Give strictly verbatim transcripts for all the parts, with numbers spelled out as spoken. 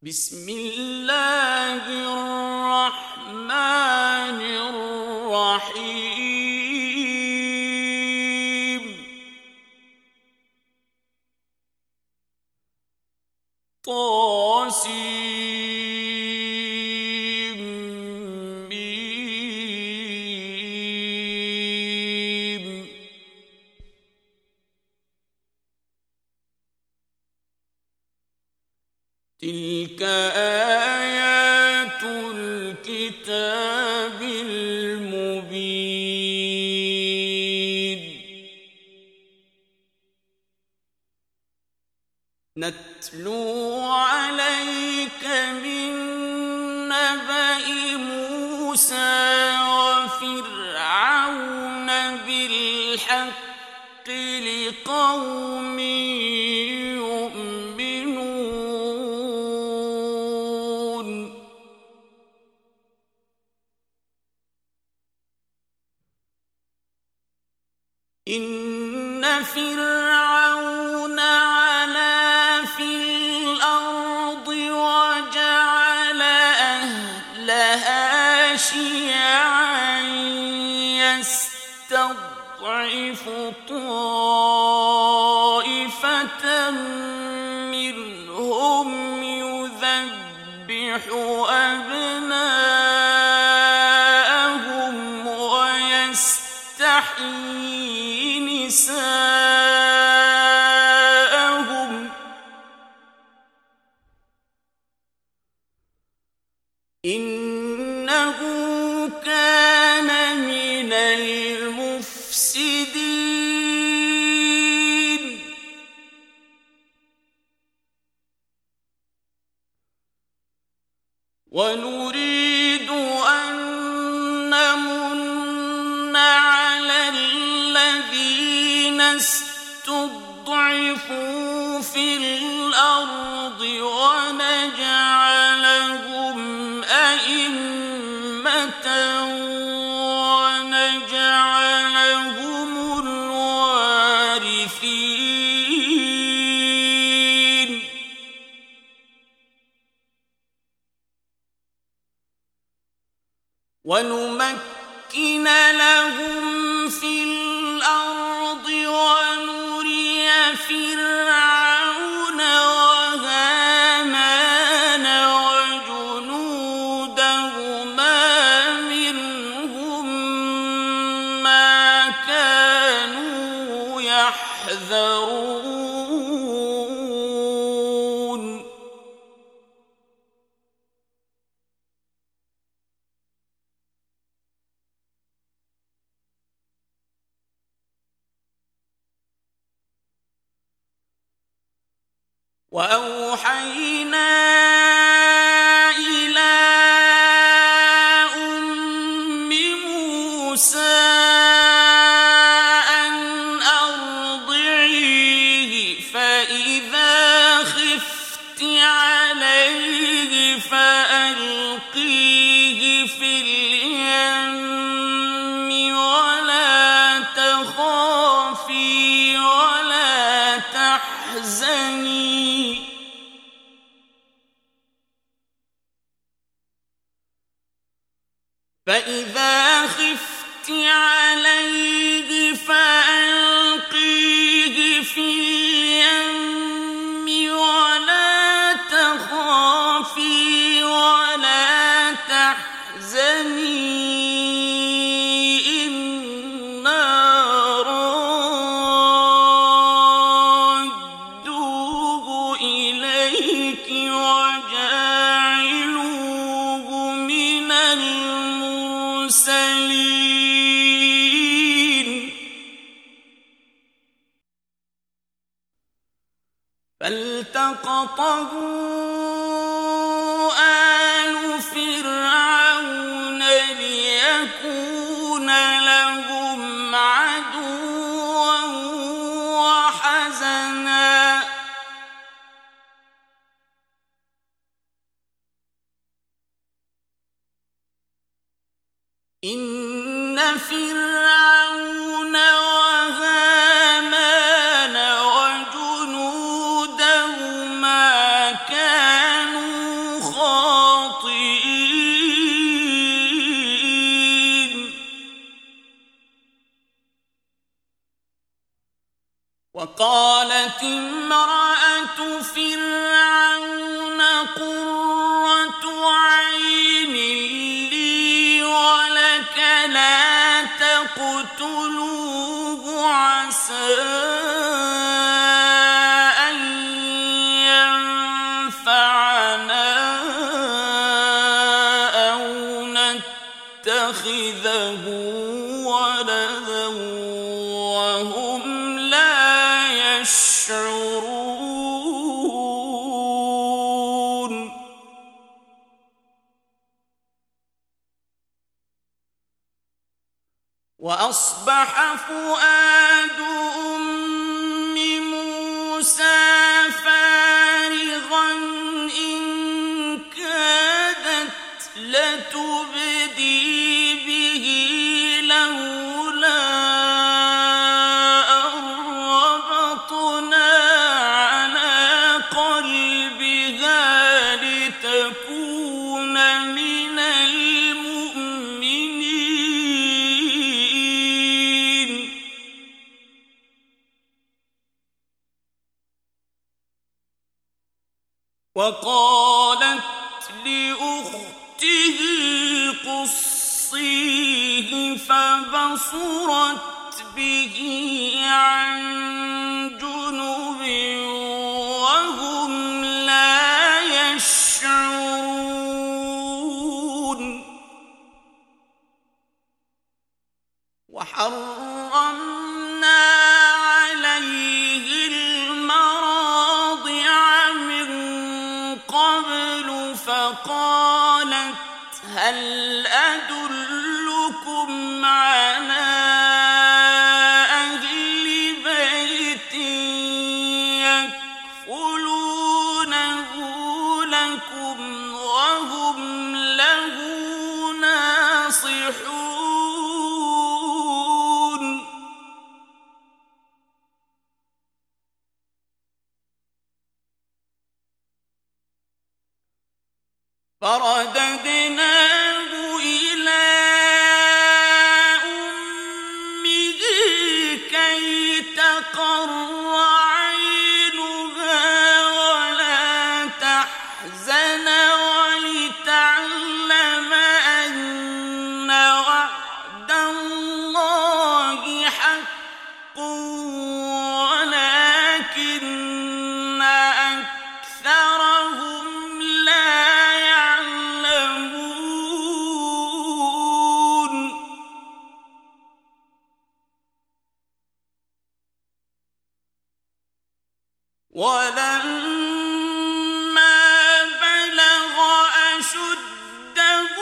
بسم الله الرحمن الرحيم طاسيم ميم تلك آيات الكتاب المبين نتلو عليك من نبأ موسى وفرعون بالحق لقوم إن فرعون علا في الأرض وجعل أهلها شيعا يستضعف طائفة منهم يذبح أبناءهم ويستحيي نساءهم إنه كان من المفسدين ونريد أن نمن على الذين استضعفوا في الأرض ونجعلهم أئمة ونجعلهم الوارثين ونمكن لهم في الأرض ونري فرعون وهامان وجنودهما منهم ما كانوا يحذرون وأوحينا إلى أم موسى أن أرضعيه فإذا خفت عليه فألقيه في اليم ولا تخافي ولا تحزني فإذا خفت عليه فألقيه في اليم ولا تخافي ولا تحزني إنا رادوه إليك وجاعلوه من المرسلين فالتقطه آل فرعون ليكون لهم عدوا وحزنا إن فرعون وهامان وجنودهما كانوا وقالت امرأة فرعون قرة عين لي ولك لا تقتلوه عسى أن ينفعنا أو نتخذه ولدا وهم لا يشعرون. وأصبح فؤاد أم موسى فارغا إن كادت لتبدي به لولا أن ربطنا على قلبها لتكون من المؤمنين. وقالت لأخته قصيه فبصرت به عن جنب وهم لا يشعرون. وحرمنا عليه المراضع من قبل فقالت هل أدلكم على أهل بيت يكفلونه لكم وهم له ناصحون. فرددناه إلى أمه كي تقر عينها ولا تحزن ولتعلم أن وعد الله حق ولكن أكثرهم لا يعلمون. ولما بلغ أشده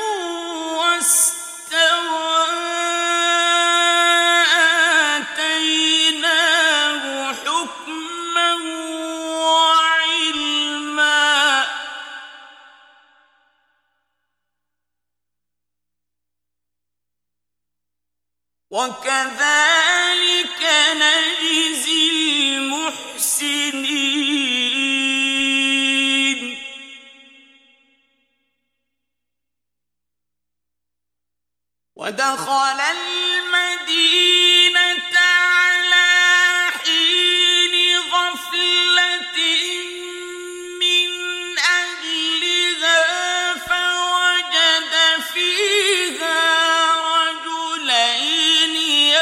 واستوى آتيناه حكما وعلما. وكذلك نجزي المحسنين. ودخل المدينة على حين غفلة من أهلها فوجد فيها رجلين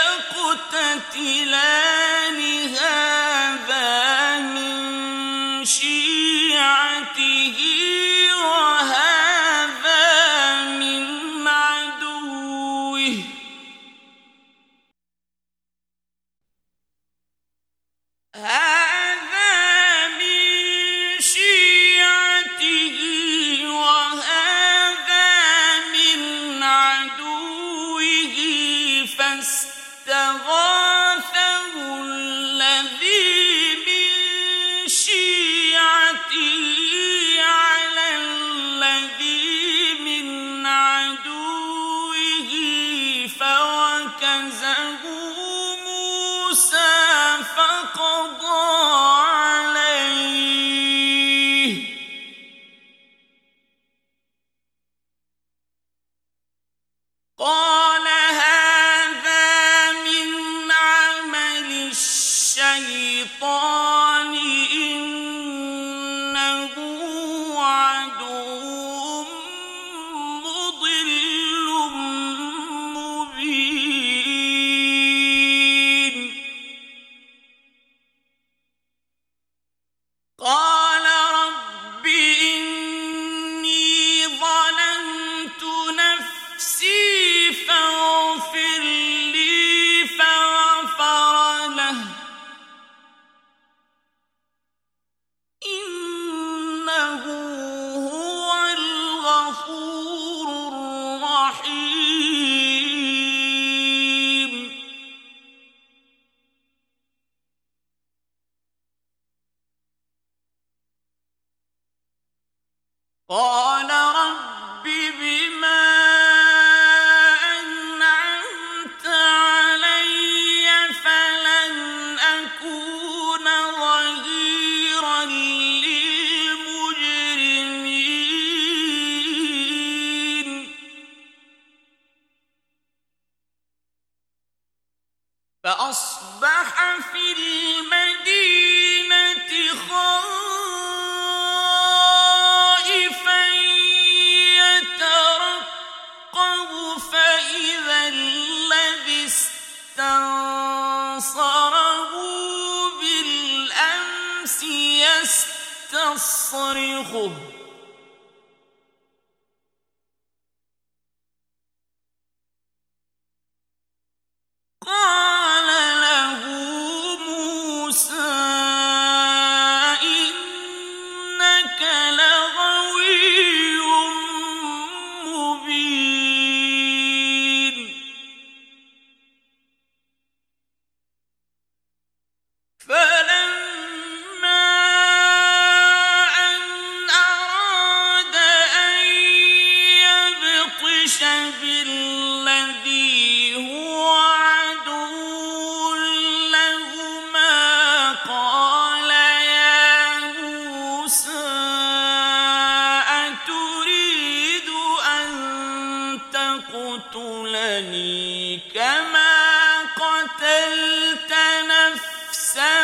يقتتلان هذا من شيعته وهذا من عدوه غفور رحيم. قال رب بما أنعمت علي فلن أكون ظهيرا للمجرمين. فأصبح في المدينة خائفا يترقب فإذا الذي استنصره بالأمس يستصرخه. قال له موسى إنك لغوي مبين. فلما أن أراد أن يبطش بالذي هو عدو لهما قال يا موسى أتريد أن تقتلني كما قتلت نفسا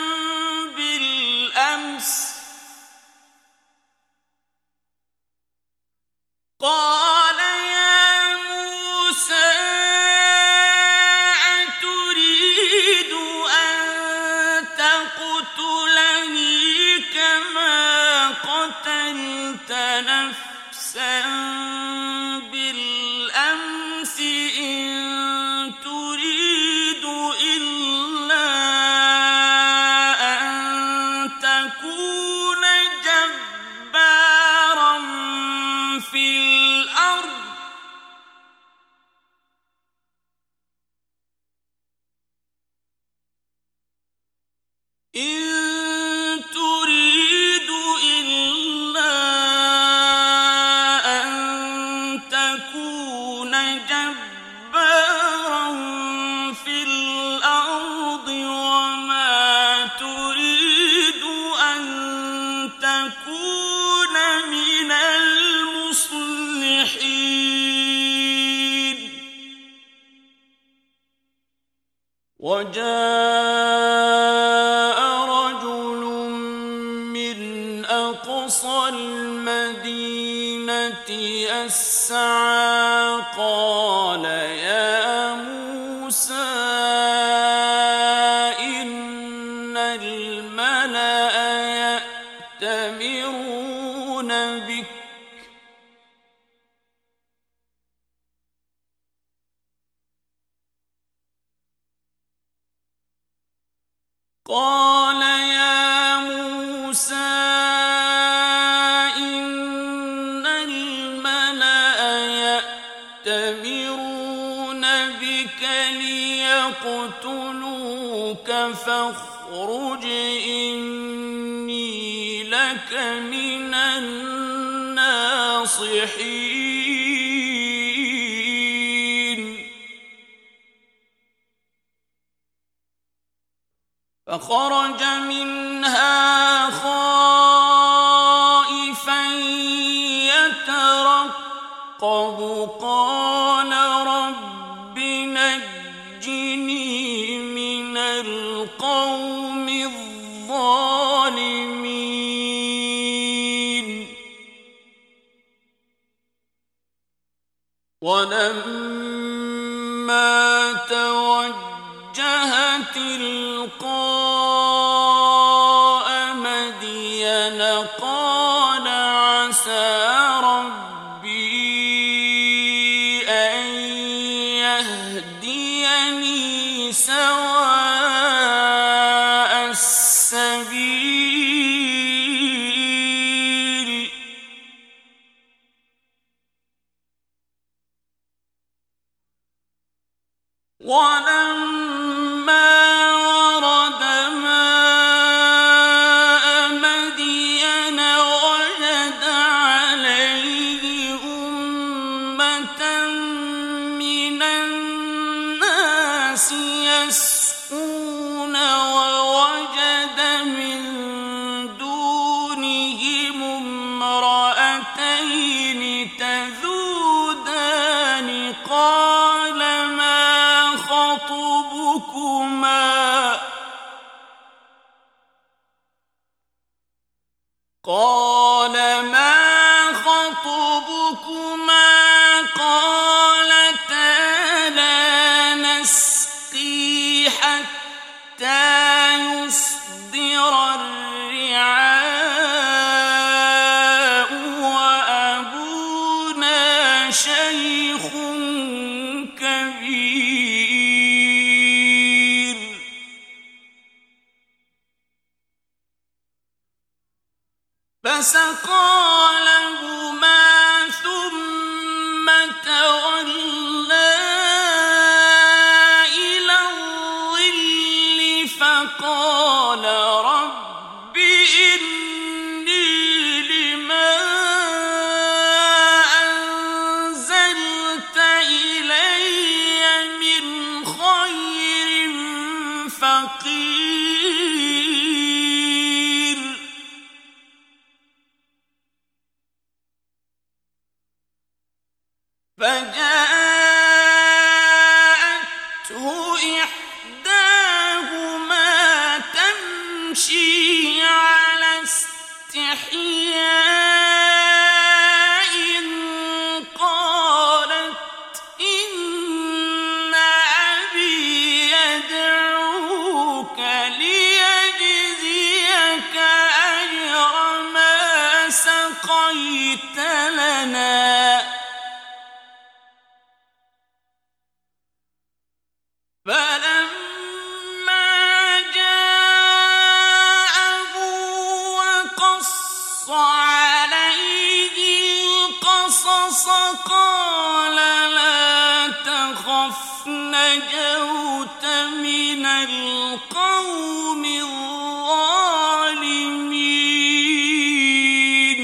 بالأمس؟ قال يا موسى أتريد أن تقتلني كما قتلت نفسا بالأمس إن تريد إلا أن تكون جبارا في الأرض إن تريد إلا أن تكون جبارا في الأرض وما تريد أن تكون من المصلحين. وجاء رجل من أقصى المدينة يسعى قال يا موسى إن الملأ يأتمرون بك قال يا موسى إن الملأ يأتمرون بك ليقتلوك فاخرج إني لك من الناصحين. فخرج منها خائفا يترقب قال رب نجني من القوم الظالمين. ولما توجه تلقاء مدين قال عسى ربي أن يهديني سواء السبيل خطبكما قالتا لا نسقي حتى يصدر الرعاء وأبونا شيخ كبير فسقى لهما ثم تولى إلى الظل فقال رب إني لما أنزلت إلي من خير فقير فجاءته إحداهما تمشي على استحياء قالت إن أبي يدعوك ليجزيك أجر ما سقيت لنا فلما جاءه وقص عليه القصص قال لا تخف نجوت من القوم الظالمين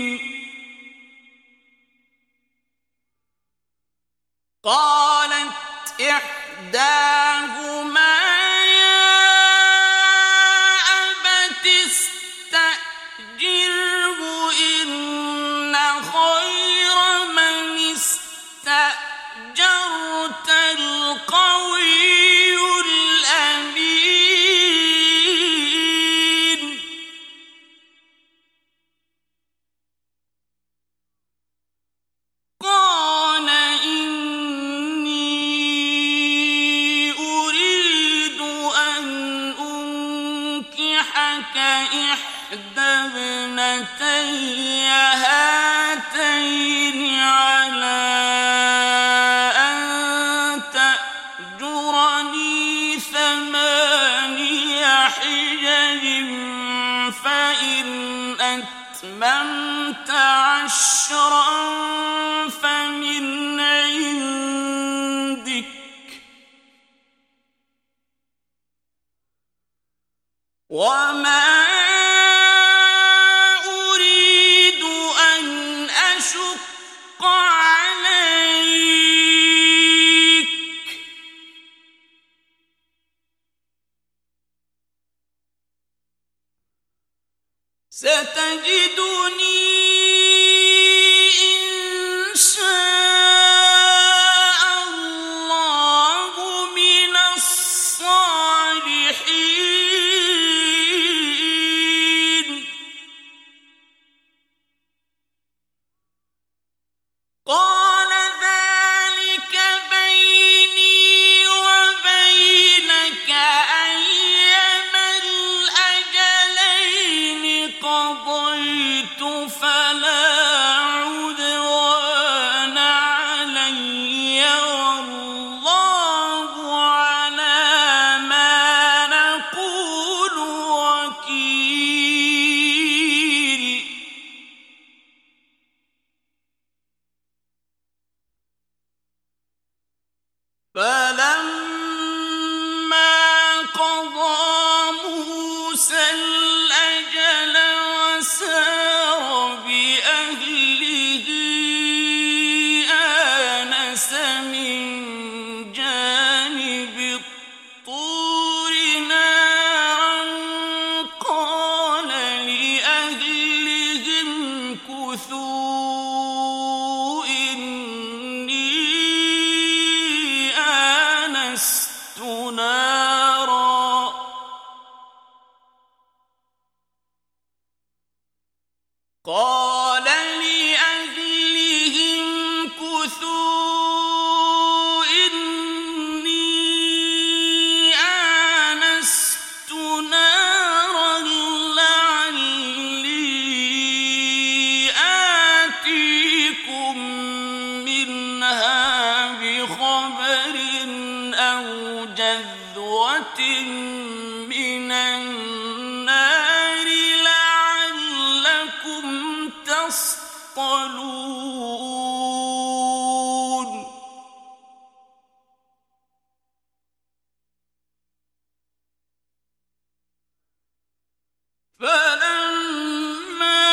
قالت إحداهما يا أبت استأجره إن خير من استأجرت القوي الأمين قال إني أريد أن أنكحك إحدى ابنتي هاتين على أن تأجرني ثماني حجج فإن أتممت عشرا فمن عندك وما أريد أن أشق عليك ستجدني إن شاء الله من الصالحين قال ذلك بيني وبينك أيما الأجلين قضيت فلا عدوان علي والله على ما نقول وكيل فلما قضى موسى الأجل وسار بأهله آنس من جانب الطور نارا قال لأهلهم كثوا إني من النار لعلكم تصطلون فلما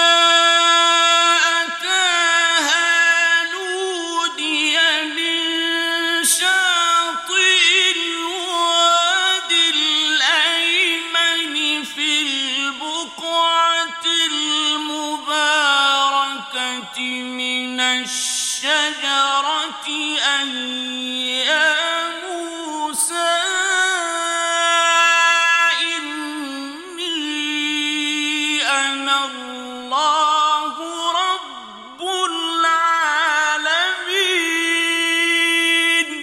أتاها نودي من شاطئ الواد الأيمن في البقعة المباركة من الشجرة أن يا موسى إني أنا الله رب العالمين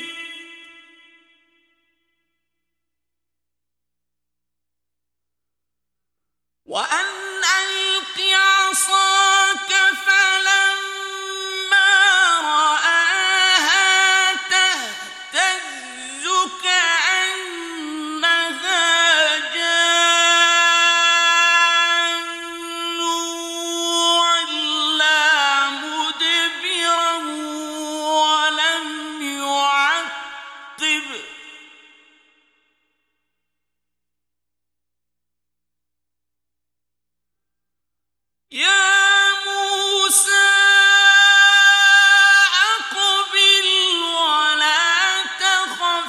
وأن ألق عصاك فلما رآها تهتز كأنها جان ولا مدبرا ولم يعقب يا موسى أقبل ولا تخف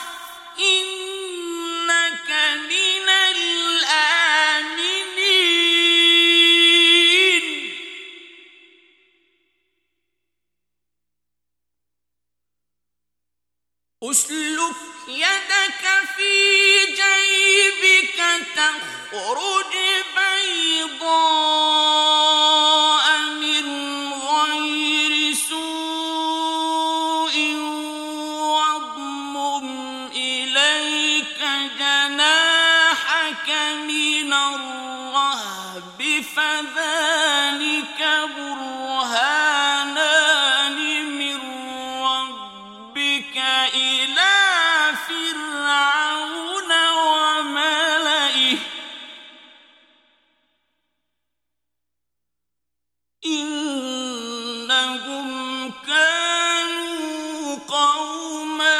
إنك من الآمنين أسلك يدك في جيبك تخرج بيضاء من غير سوء واضمم إليك جناحك من الرهب فذلك برهانان من ربك إلى فرعون وملئه إنهم كانوا قوما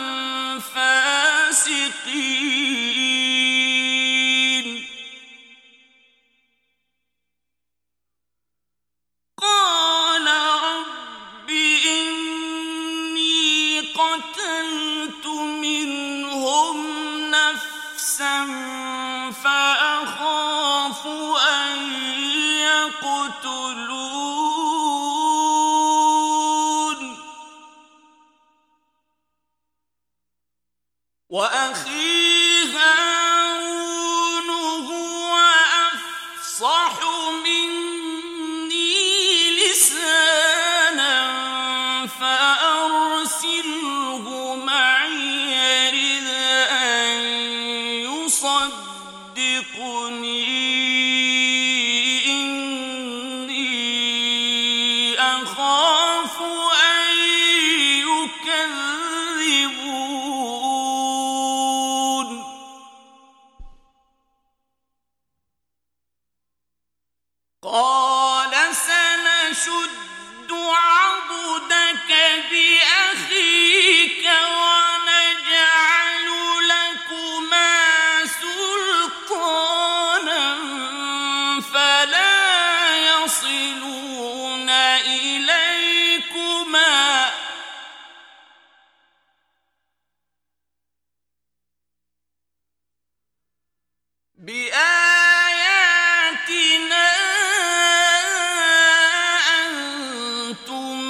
فاسقين قال رب إني قتلت منهم نفسا فأخاف أن يقتلون وأخي هارون هو أفصح مني لسانا فأرسله معي يرد أن يصدقني إني أخاف أن يكذبون قال سنشد عضدك بأخيك ونجعل لكما سلطانا فلا يصلون إليكما بآياتنا أنتما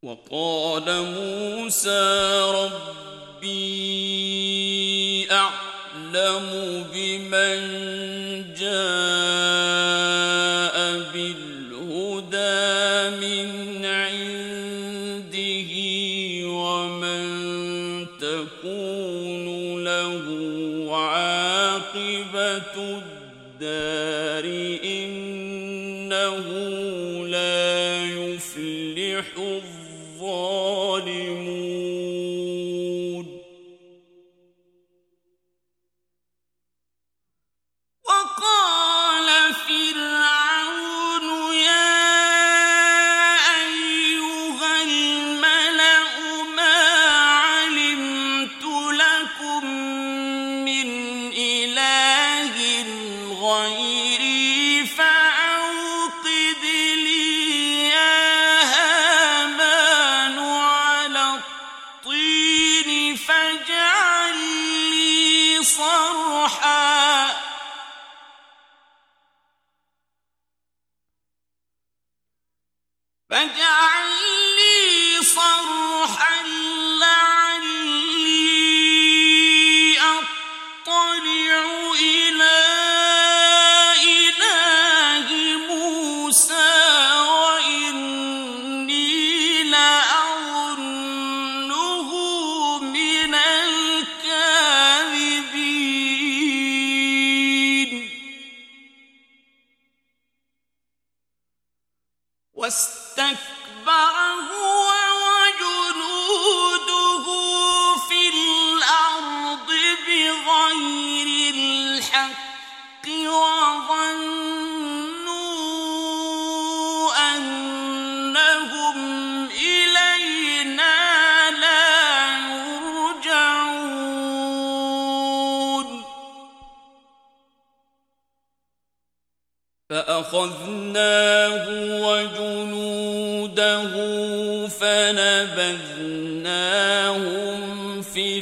وقال موسى ربي أعلم بمن جاء بالهدى من عنده ومن تكون له عاقبة الدار إنه لا يفلح الظالمون. وقال فرعون يا أيها الملأ ما علمت لكم من إله غيري فأوقد لي يا هامان على الطين فاجعل لي صرحا فاجعل لي صرحا لعلي أطلع إلى إله موسى وإني لأظنه من الكاذبين. واستكبر هو وجنوده في الأرض بغير الحق وظنوا أنهم إلينا لا يرجعون. فأخذناه وجنوده فنبذناهم في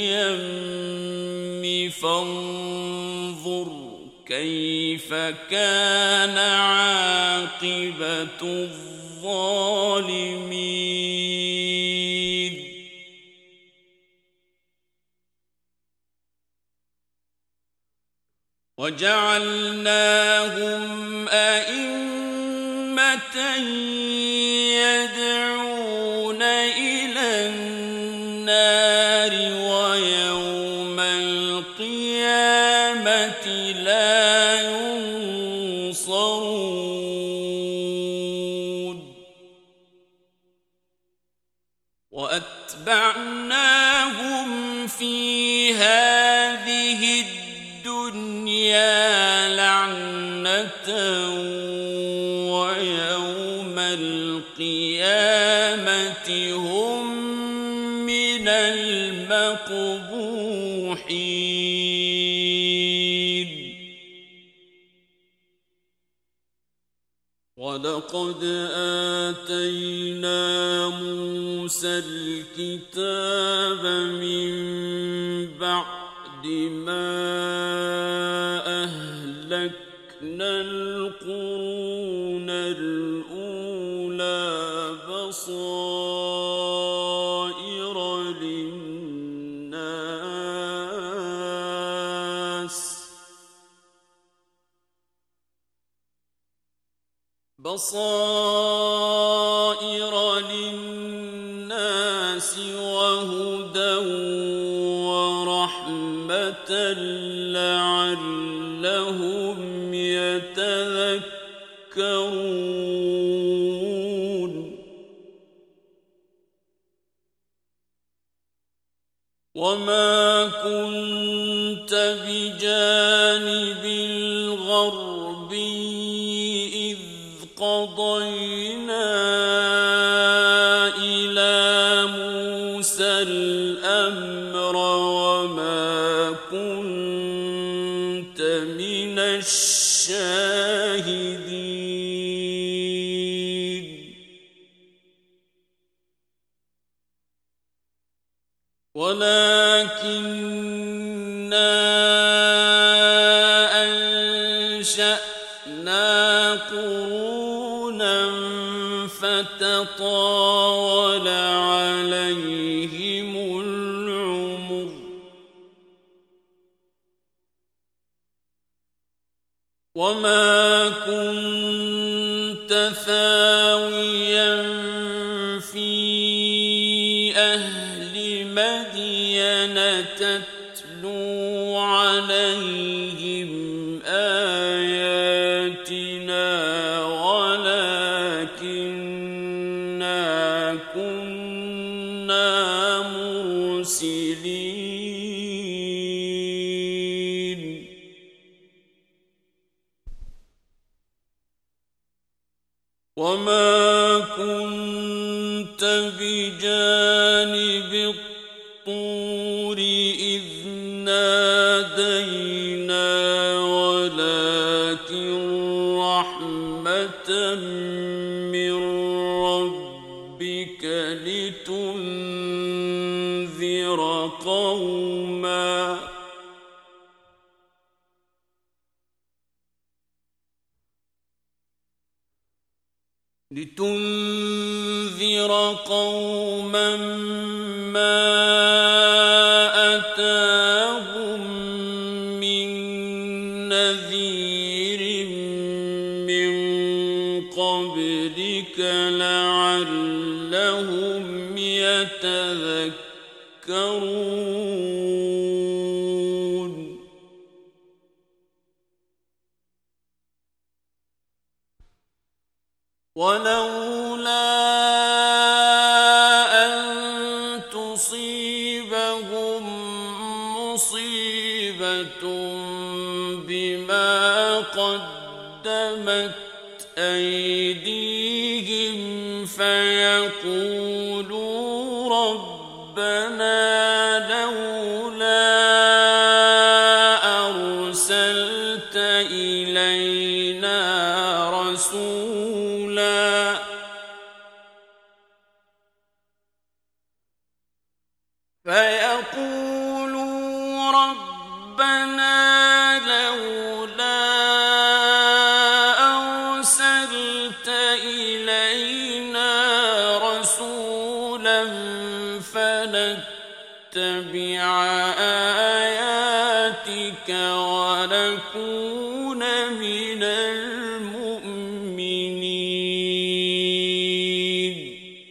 اليم فانظر كيف كان عاقبة الظالمين. وجعلناهم أئمة يدعون إلى النار ويوم القيامة لا ينصرون. وأتبعناهم في هذه الدنيا لعنة ويوم القيامة هم من المقبوحين. ولقد آتينا موسى الكتاب من بعد ما أهلكنا القرون الأولى بصائر للناس بصائر للناس وهدى ورحمة لعلهم يتذكرون. وما كنت بجانب الغربي إذ قضينا إلى موسى الأمر وما كنت من الشاهدين. ولكننا أنشأنا قرونا فترى تطاول عليهم العمر وما كنت ثاويا في أهل مدين تتلو عليهم آياتنا ولكننا كنا مرسلين وما كنت بجانب الطور إذ نادينا ولكن رحمة من ربك لتنذر قوما لتنذر قوما ما أتاهم من نذير من قبلك لعلهم يتذكرون ولولا أن تصيبهم مصيبة بما قدمت أيديهم فيقولوا ربنا لولا أرسلت إلينا رسولا فيقولوا ربنا لولا أرسلت إلينا رسولا فنتبع آياتك ونكون من المؤمنين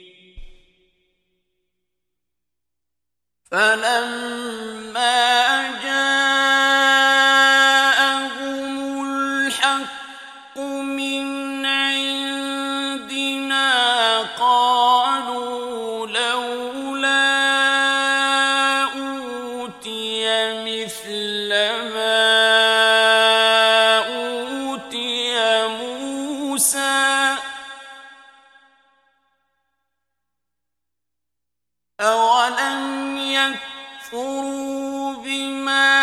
فلما جاءهم الحق من عندنا قالوا لولا أوتي مثل ما أوتي موسى أولم يكفروا بما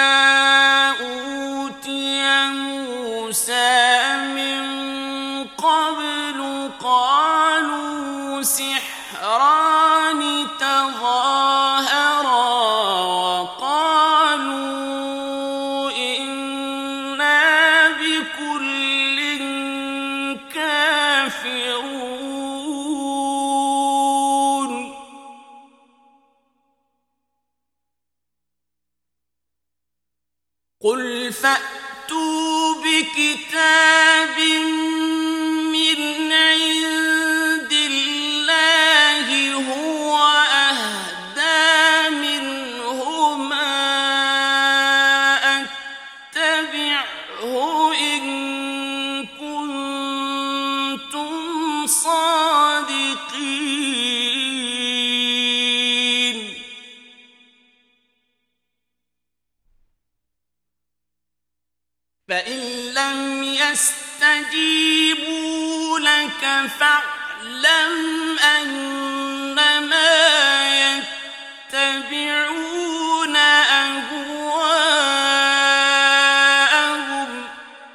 أوتي موسى من قبل قالوا سحران تظاهرا وقالوا إنا بكل كافرون قل فأتوا بكتاب من عند الله هو أهدى منهما أتبعه إن كنتم صادقين فإن لم يستجيبوا لك فاعلم أنما يتبعون أهواءهم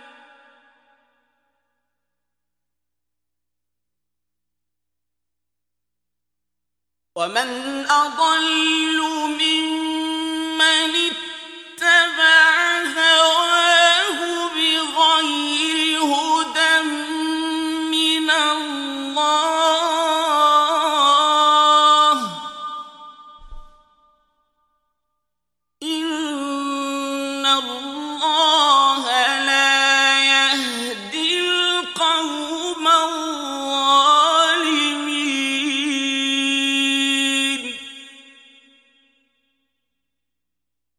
ومن أضل ممن اتبع هواه بغير هدى من الله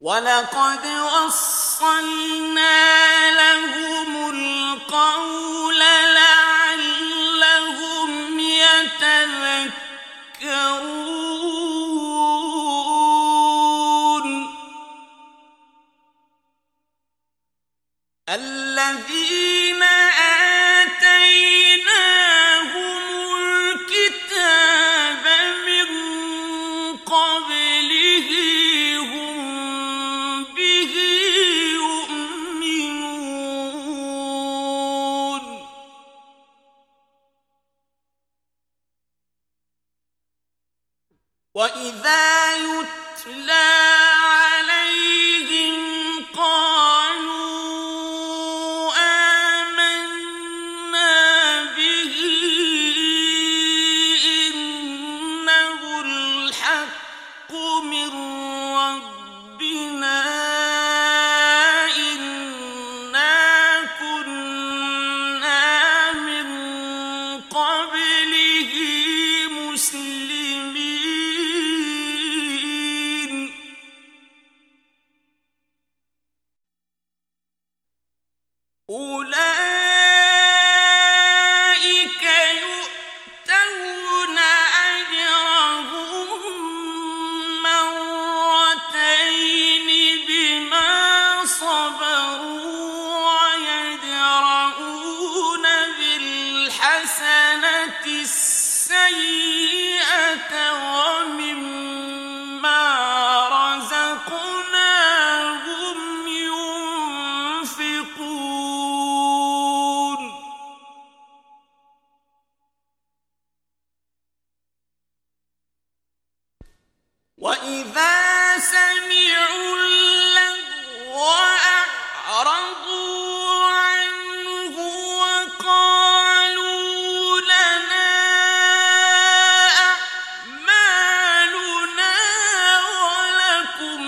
وَلَقَدْ وَصَّلْنَا لَهُمُ الْقَوْلَ لَعَلَّهُمْ يَتَذَكَّرُونَ الَّذِينَ آتَيْنَاهُمُ الْكِتَابَ مِن قَبْلِهِ هُم بِهِ يُؤْمِنُونَ وَإِذَا يُتْلَى عَلَيْهِمْ قَالُوا آمَنَّا بِهِ إِنَّهُ الْحَقُّ مِن رَّبِّنَا إِنَّا كُنَّا مِن قَبْلِهِ مُسْلِمِينَ أُولَئِكَ يُؤْتَوْنَ أَجْرَهُم مَّرَّتَيْنِ بِمَا صَبَرُوا وَيَدْرَءُونَ بِالْحَسَنَةِ السَّيِّئَةَ وَمِمَّا رَزَقْنَاهُمْ يُنفِقُونَ وَإِذَا سَمِعُوا اللَّغْوَ أَعْرَضُوا عَنْهُ وَقَالُوا لَنَا أَعْمَالُنَا وَلَكُمْ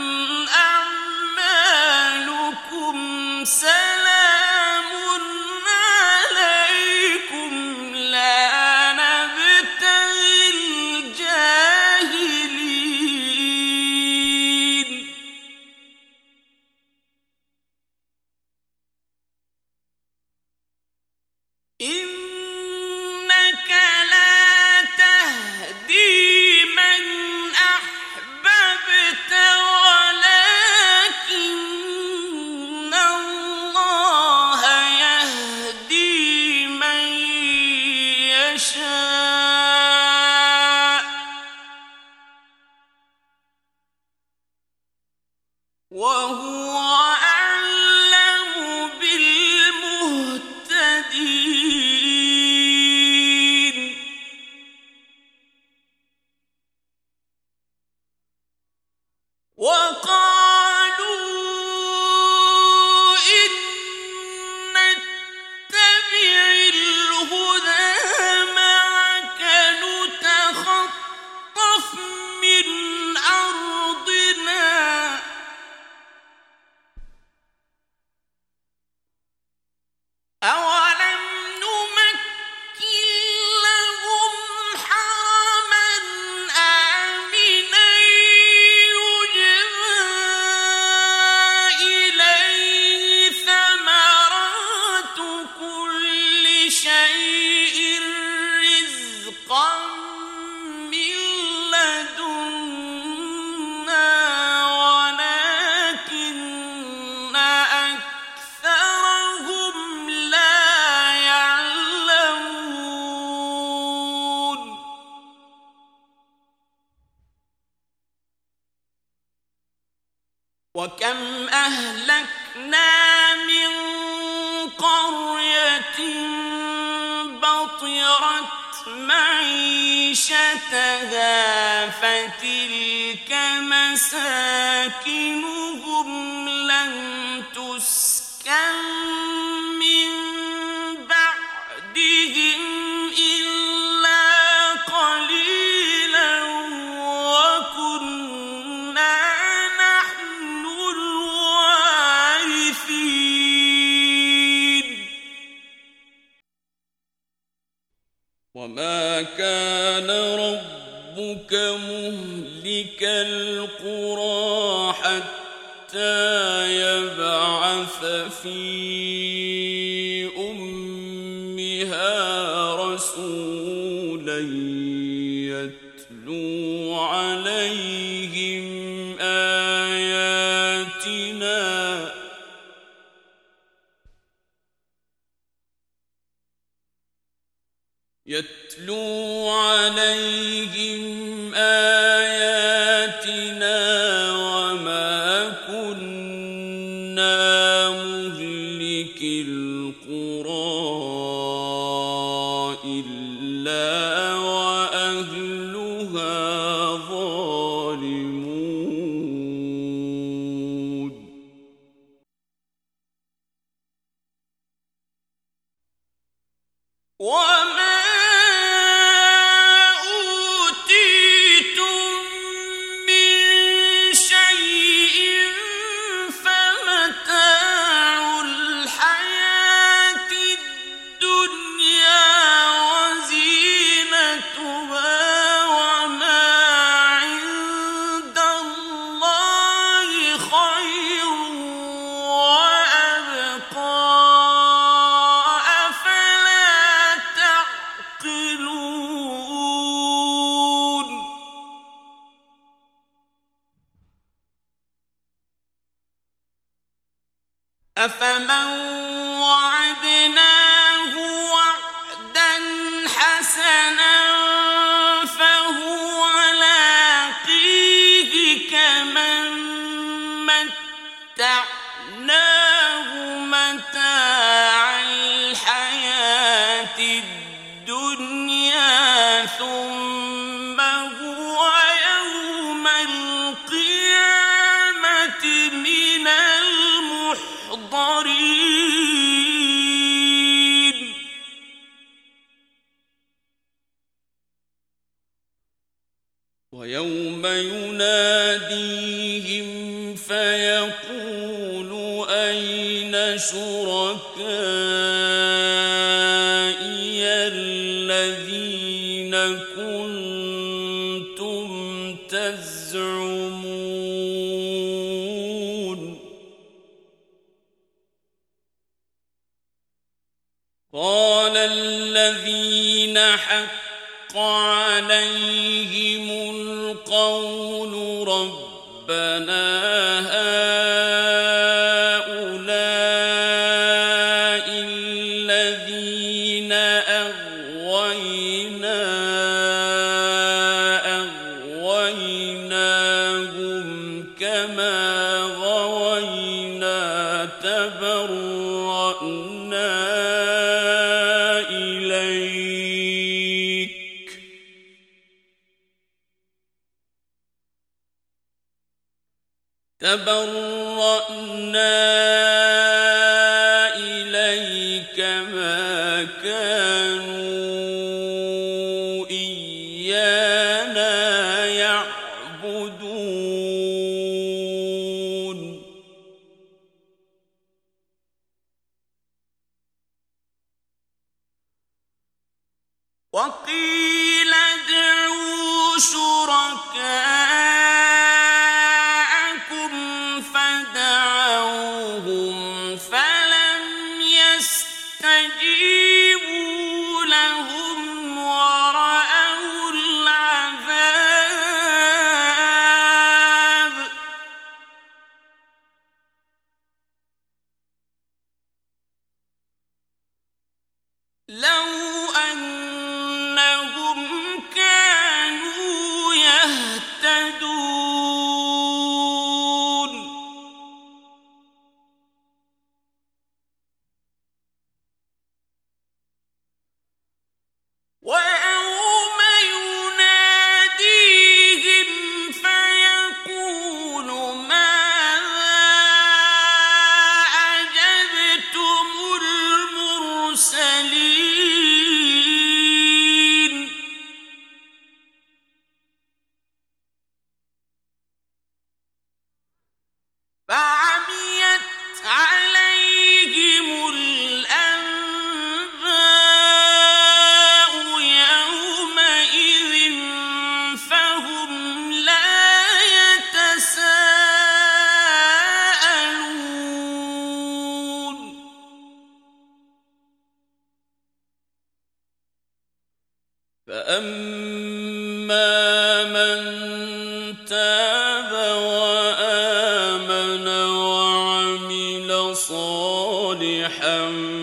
أَعْمَالُكُمْ سَلَامٌ عَلَيْكُمْ لَا نَبْتَغِي الْجَاهِلِينَ إِنَّكَ لَا تَهْدِي مَنْ أَحْبَبْتَ وَلَكِنَّ اللَّهَ يَهْدِي مَن يَشَاءُ وَهُوَ أَعْلَمُ بِالْمُهْتَدِينَ وَقَالُوا إِن نَّتَّبِعِ الْهُدَىٰ مَعَكَ نُتَخَطَّفْ مِنْ أَرْضِنَا أَوَلَمْ نُمَكِّن لَّهُمْ حَرَمًا آمِنًا يُجْبَىٰ إِلَيْهِ ثَمَرَاتُ كُلِّ شَيْءٍ رِّزْقًا مِّن لَّدُنَّا وَلَٰكِنَّ أَكْثَرَهُمْ لَا يَعْلَمُونَ وَكَمْ أَهْلَكْنَا مِن قَرْيَةٍ بَطِرَتْ مَعِيشَتَهَا فَتِلْكَ مَسَاكِنُهُمْ لَمْ تُسْكَن مِّن بَعْدِهِمْ إِلَّا قَلِيلًا وَكُنَّا نَحْنُ الْوَارِثِينَ وَمَا كَانَ رَبُّكَ مُهْلِكَ الْقُرَىٰ حَتَّىٰ يبعث في أمها رسولا يتلو عليهم آياتنا يتلو عليهم آياتنا وما كنا مهلكي القرى إلا وأهلها ظالمون وما أفمن وعدناه وعدا حسنا فهو لاقيه كمن متعناه متاع الحياة الدنيا ثم هو يوم القيامة من المحضرين ويوم يناديهم فيقول أين شركائي الذين كنتم تزعمون قال الذين حق عليهم القول ربنا هؤلاء الذين أغوينا أغويناهم كما غوينا تبرأنا تبرأنا إليك ما كانوا إيانا يعبدون وقيل ادعوا شركاءكم فدعوهم فلم يستجيبوا لهم ورأوا العذاب من تاب وآمن وعمل صالحا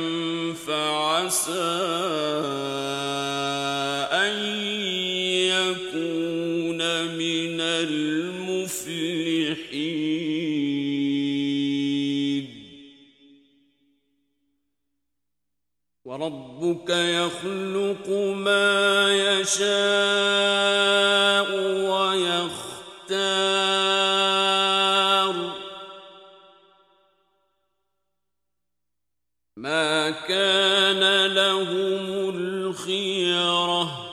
فعسى أن يكون من المفلحين. وربك يخلق ما يشاء ويختار ما كان لهم الخيرة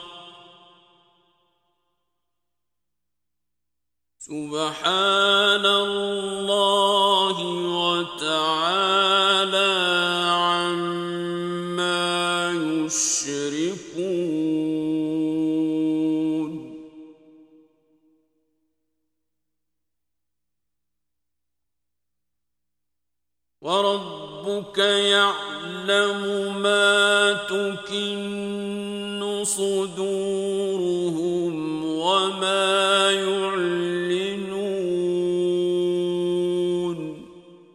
سبحان الله وتعالى عما يشركون. وربك يعلم ما تكن صدورهم وما يعلنون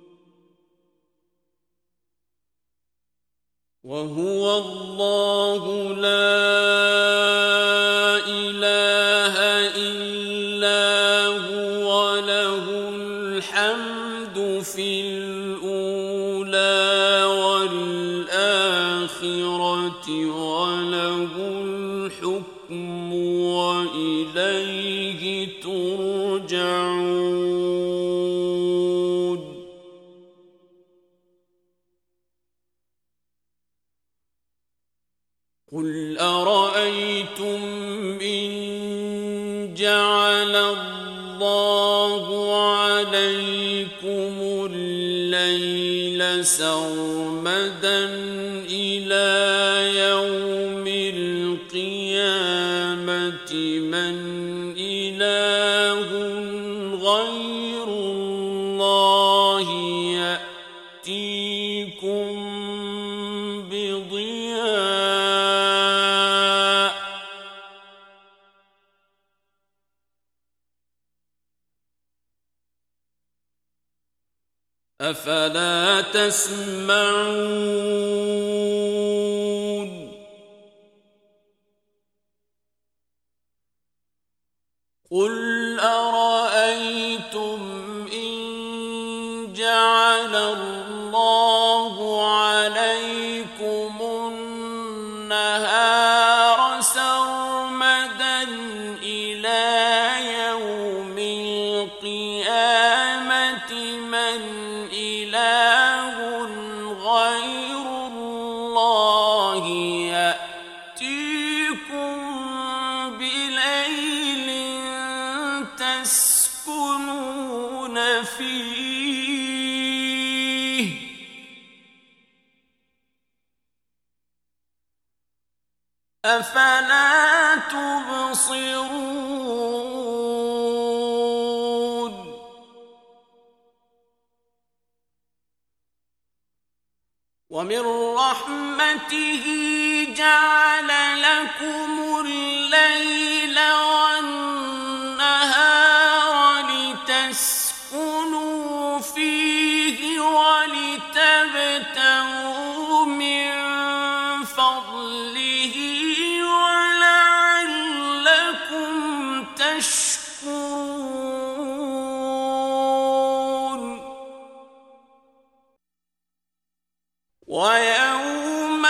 وهو الله لا إله إلا هو له الحمد في الأولى والآخرة وله الحكم وإليه ترجعون. قل أرأيتم إن جعل الله عليكم الليل سرمدا إلى يوم القيامة من إله غير الله يأتيكم بضياء أفلا تسمعون. قل أرأيتم إن جعل الله عليكم النهار سرمدا إلى يوم القيامة من إله غير الله يأتيكم بليل تسكنون فيه أفلا تبصرون. ومن رحمته جعل لكم الليل والنهار لتسكنوا فيه ولتبتغوا من فضله ولعلكم تشكرون. ويوم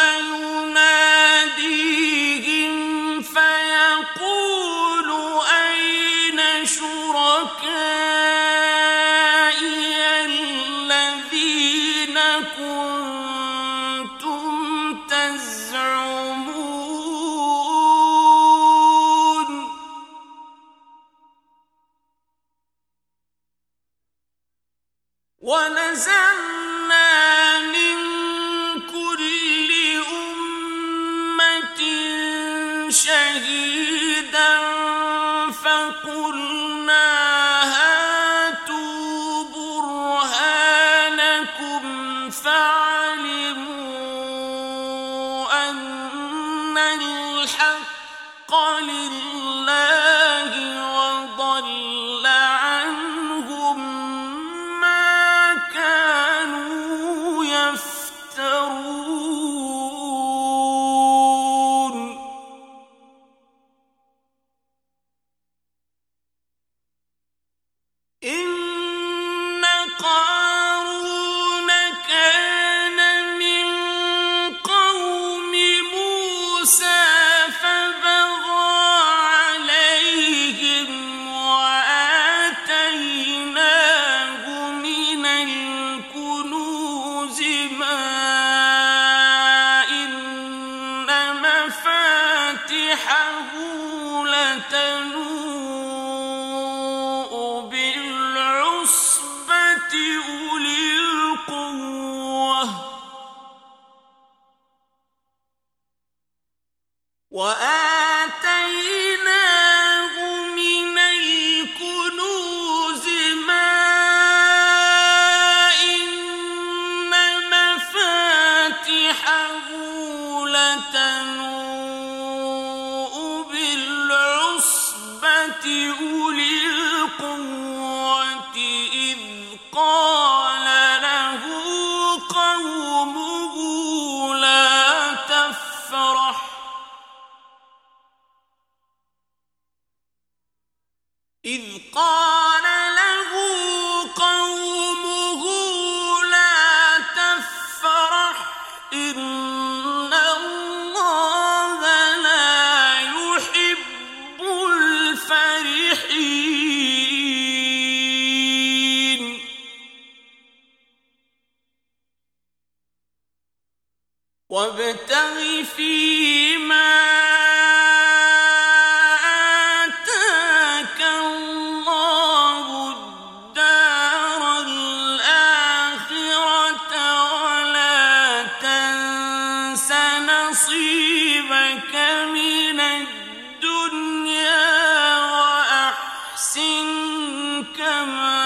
يناديهم فيقول أين شركائي الذين كنتم تزعمون ونزلنا من كل أمة شهيدا فقلنا هاتوا برهانكم فعلموا أن الحق لله إن قارون كان من قوم موسى فبغى عليهم وآتيناه من الكنوز ما إن مفاتحه لتنوء بالعصبة أولي القوة وآتيناه من الكنوز ما إن مفاتحه لتنوء بالعصبة أولي القوة إذ قال له قومه لا تفرح إذ قال له قومه لا تفرح إن الله لا يحب الفرحين وابتغ فيما آتاك الله الدار الآخرة ولا تنس نصيبك من الدنيا وأحسن كما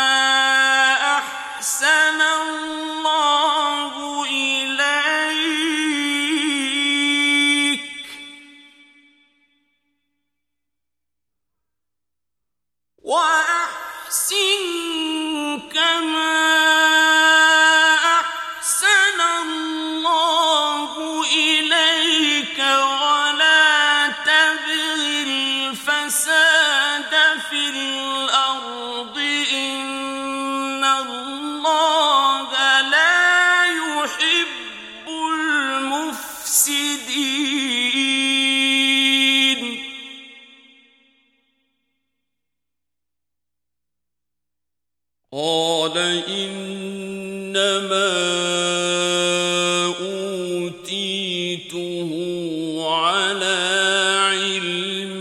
أحسن الله إليك وأحسن كما أحسن الله إليك ولا تبغ الفساد في الأرض إن الله لا يحب المفسدين قال إنما أوتيته على علم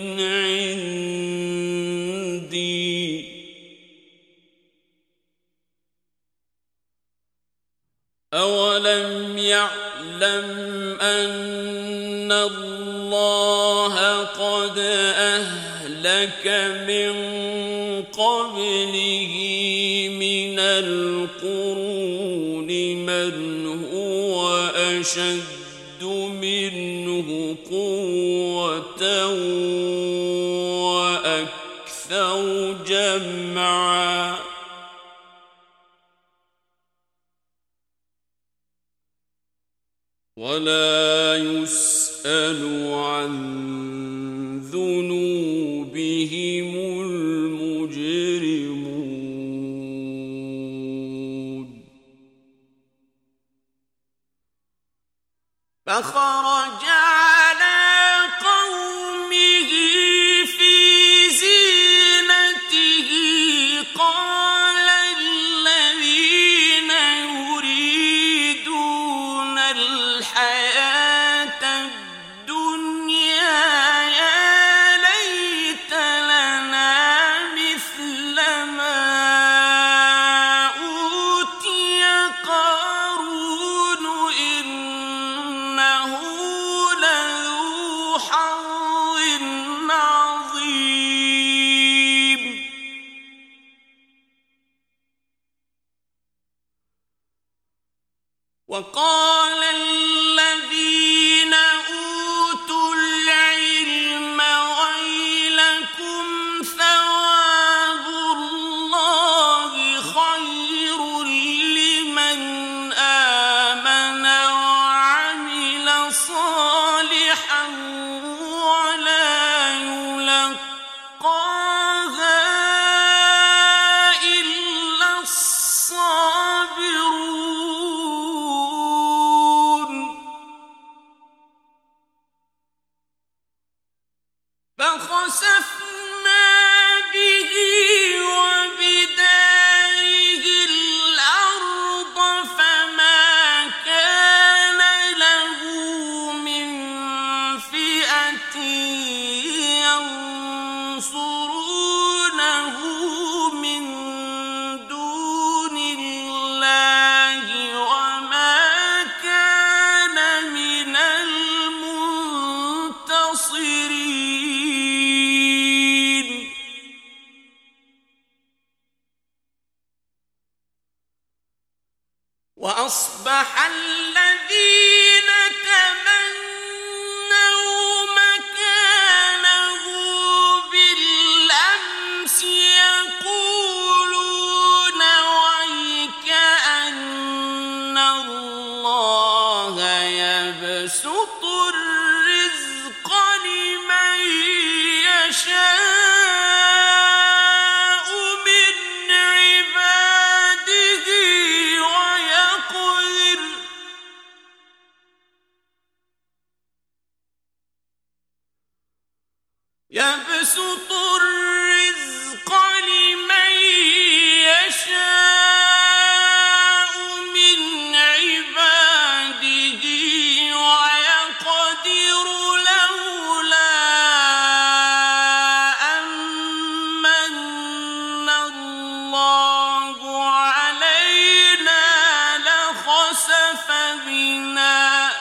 عندي أولم يعلم أن الله قد أهلك من قبله من القرون من هو أشد منه قوة وأكثر جمعا ولا يسأل عن ذنوبهم المجرمون فخرج على قومه في زينته قال الذين يريدون الحياة الدنيا يا ليت لنا مثل ما أوتي قارون إنه لذو حظ عظيم وقال الذين أوتوا العلم ويلكم ثواب الله خير لمن آمن وعمل صالحا ولا يلقاها فخسفنا به وبداره الأرض فما كان له من فئة ينصرونه من دون الله وما كان من المنتصرين. وأصبح الذين تمنوا مكانه بالأمس يقولون ويك أن الله يبسط الرزق لمن يشاء من عباده ويقدر يبسط الرزق لمن يشاء من عباده ويقدر لولا أمن الله علينا لخسف بنا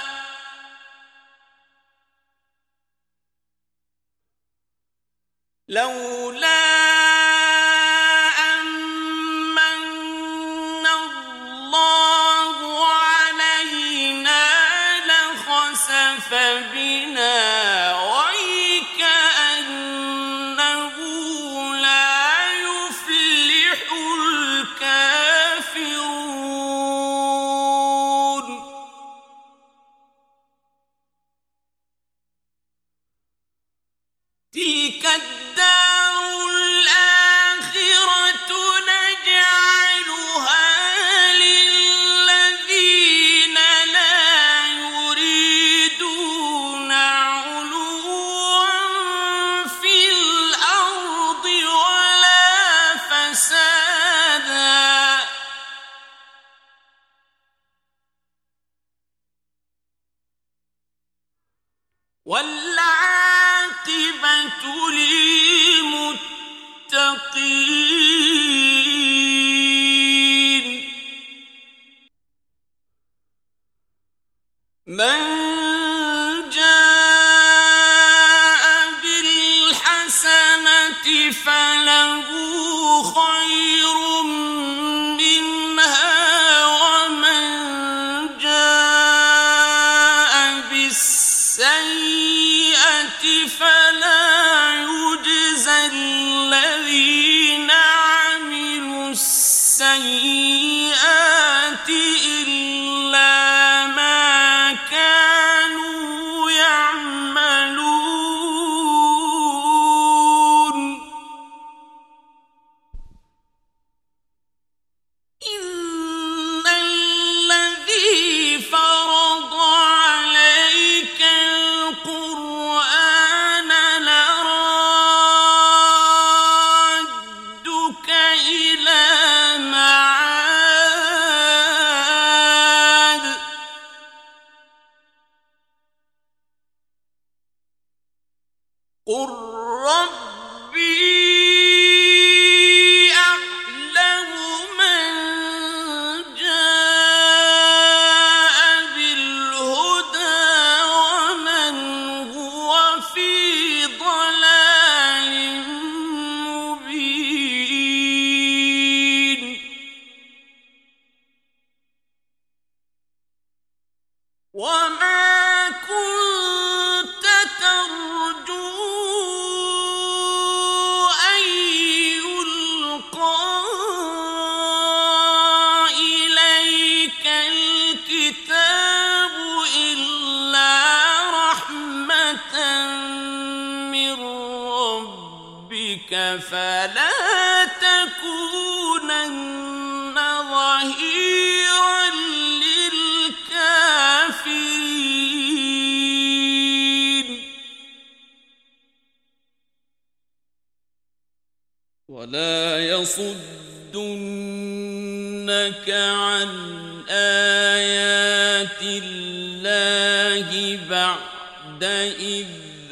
لولا أمن الله علينا لخسف بنا وكأنه لا يفلح الكافرون. تلك الدار الآخرة نجعلها للذين لا يريدون علوا في الأرض ولا فسادا والعاقبة للمتقين. من جاء بالحسنة فله خير منها ومن جاء بالسيئة فلا يجزى الذين عملوا السيئات إلا ما كانوا يعملون. إن الذي فرض عليك القرآن لرادك إلى معاد قل ربي أعلم من جاء بالهدى ومن هو في ضلال مبين. وما كنت ترجو أن يلقى إليك الكتاب إلا رحمة من ربك فلا تكونن ظهيرا للكافرين. ولا يصدنك عن آيات الله بعد إذ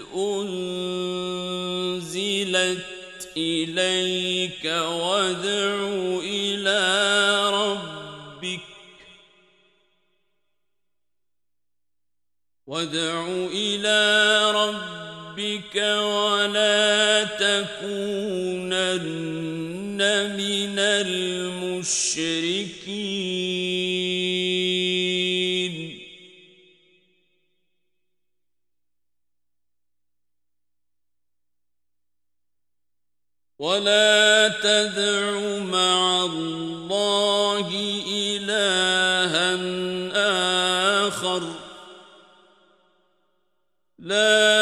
أنزلت إليك وادع إلى ربك وادع إلى ربك ولا تكونن من المشركين ولا تدع مع الله إلها آخر لا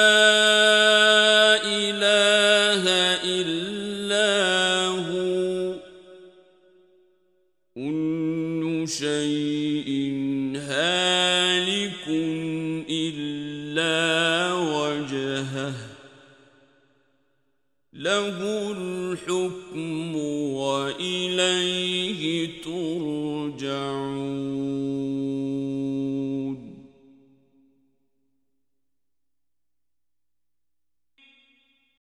إله إلا هو كل شيء هالك إلا وجهه له الحكم وإليه ترجعون